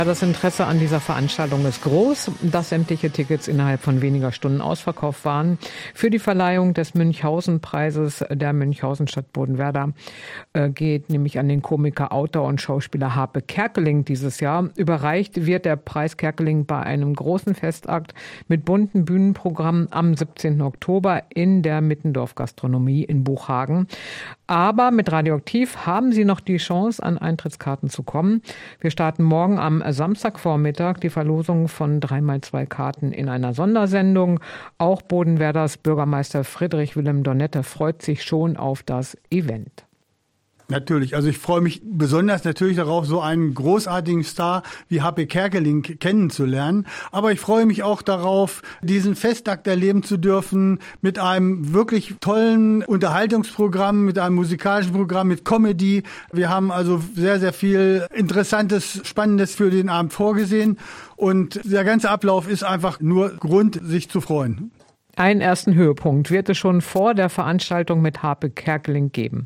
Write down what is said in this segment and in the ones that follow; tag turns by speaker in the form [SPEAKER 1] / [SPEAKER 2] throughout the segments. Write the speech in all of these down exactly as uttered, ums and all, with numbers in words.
[SPEAKER 1] Das Interesse an dieser Veranstaltung ist groß, dass sämtliche Tickets innerhalb von weniger Stunden ausverkauft waren. Für die Verleihung des Münchhausen-Preises der Münchhausen-Stadt Bodenwerder äh, geht nämlich an den Komiker, Autor und Schauspieler Harpe Kerkeling dieses Jahr. Überreicht wird der Preis Kerkeling bei einem großen Festakt mit bunten Bühnenprogrammen am siebzehnten Oktober in der Mittendorf Gastronomie in Buchhagen. Aber mit Radioaktiv haben Sie noch die Chance, an Eintrittskarten zu kommen. Wir starten morgen am Samstagvormittag die Verlosung von drei mal zwei Karten in einer Sondersendung. Auch Bodenwerders Bürgermeister Friedrich Wilhelm Donette freut sich schon auf das Event.
[SPEAKER 2] Natürlich, also ich freue mich besonders natürlich darauf, so einen großartigen Star wie Harpe Kerkeling kennenzulernen. Aber ich freue mich auch darauf, diesen Festakt erleben zu dürfen mit einem wirklich tollen Unterhaltungsprogramm, mit einem musikalischen Programm, mit Comedy. Wir haben also sehr, sehr viel Interessantes, Spannendes für den Abend vorgesehen. Und der ganze Ablauf ist einfach nur Grund, sich zu freuen.
[SPEAKER 1] Einen ersten Höhepunkt wird es schon vor der Veranstaltung mit Harpe Kerkeling geben.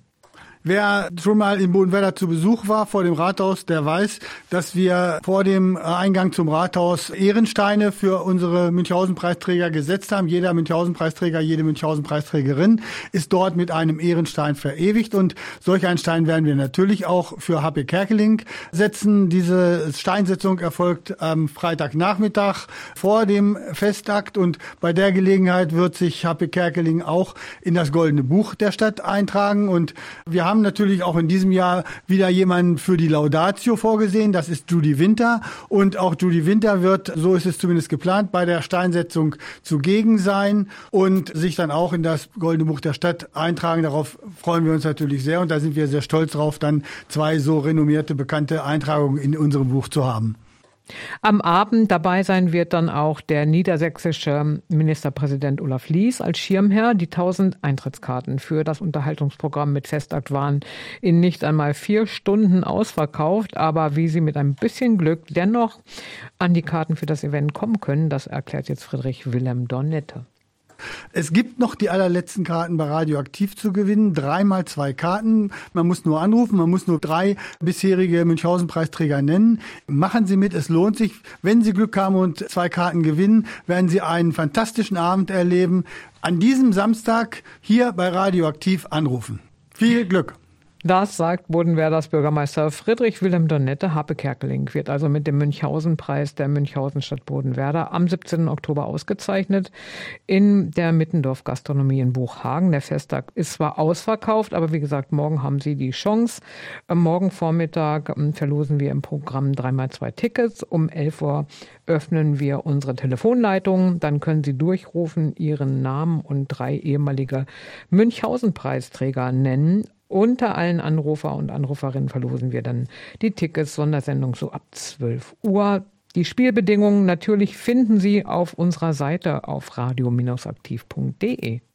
[SPEAKER 2] Wer schon mal in Bodenwerder zu Besuch war vor dem Rathaus, der weiß, dass wir vor dem Eingang zum Rathaus Ehrensteine für unsere Münchhausen-Preisträger gesetzt haben. Jeder Münchhausen-Preisträger, jede Münchhausen-Preisträgerin ist dort mit einem Ehrenstein verewigt. Und solch einen Stein werden wir natürlich auch für Harpe Kerkeling setzen. Diese Steinsetzung erfolgt am Freitagnachmittag vor dem Festakt. Und bei der Gelegenheit wird sich Harpe Kerkeling auch in das Goldene Buch der Stadt eintragen. Und wir haben natürlich auch in diesem Jahr wieder jemanden für die Laudatio vorgesehen. Das ist Judy Winter. Und auch Judy Winter wird, so ist es zumindest geplant, bei der Steinsetzung zugegen sein und sich dann auch in das Goldene Buch der Stadt eintragen. Darauf freuen wir uns natürlich sehr. Und da sind wir sehr stolz drauf, dann zwei so renommierte, bekannte Eintragungen in unserem Buch zu haben.
[SPEAKER 1] Am Abend dabei sein wird dann auch der niedersächsische Ministerpräsident Olaf Lies als Schirmherr. Die tausend Eintrittskarten für das Unterhaltungsprogramm mit Festakt waren in nicht einmal vier Stunden ausverkauft. Aber wie Sie mit ein bisschen Glück dennoch an die Karten für das Event kommen können, das erklärt jetzt Friedrich Wilhelm Donette.
[SPEAKER 2] Es gibt noch die allerletzten Karten bei Radioaktiv zu gewinnen. Dreimal zwei Karten. Man muss nur anrufen, man muss nur drei bisherige Münchhausen-Preisträger nennen. Machen Sie mit, es lohnt sich. Wenn Sie Glück haben und zwei Karten gewinnen, werden Sie einen fantastischen Abend erleben. An diesem Samstag hier bei Radioaktiv anrufen. Viel Glück!
[SPEAKER 1] Das sagt Bodenwerders Bürgermeister Friedrich Wilhelm Donette. Harpe Kerkeling wird also mit dem Münchhausen-Preis der Münchhausen-Stadt Bodenwerder am siebzehnten Oktober ausgezeichnet in der Mittendorf Gastronomie in Buchhagen. Der Festtag ist zwar ausverkauft, aber wie gesagt, morgen haben Sie die Chance. Morgen Vormittag verlosen wir im Programm drei mal zwei Tickets. Um elf Uhr öffnen wir unsere Telefonleitung. Dann können Sie durchrufen, Ihren Namen und drei ehemalige Münchhausen-Preisträger nennen. Unter allen Anrufer und Anruferinnen verlosen wir dann die Tickets, Sondersendung so ab zwölf Uhr. Die Spielbedingungen natürlich finden Sie auf unserer Seite auf radio aktiv punkt de.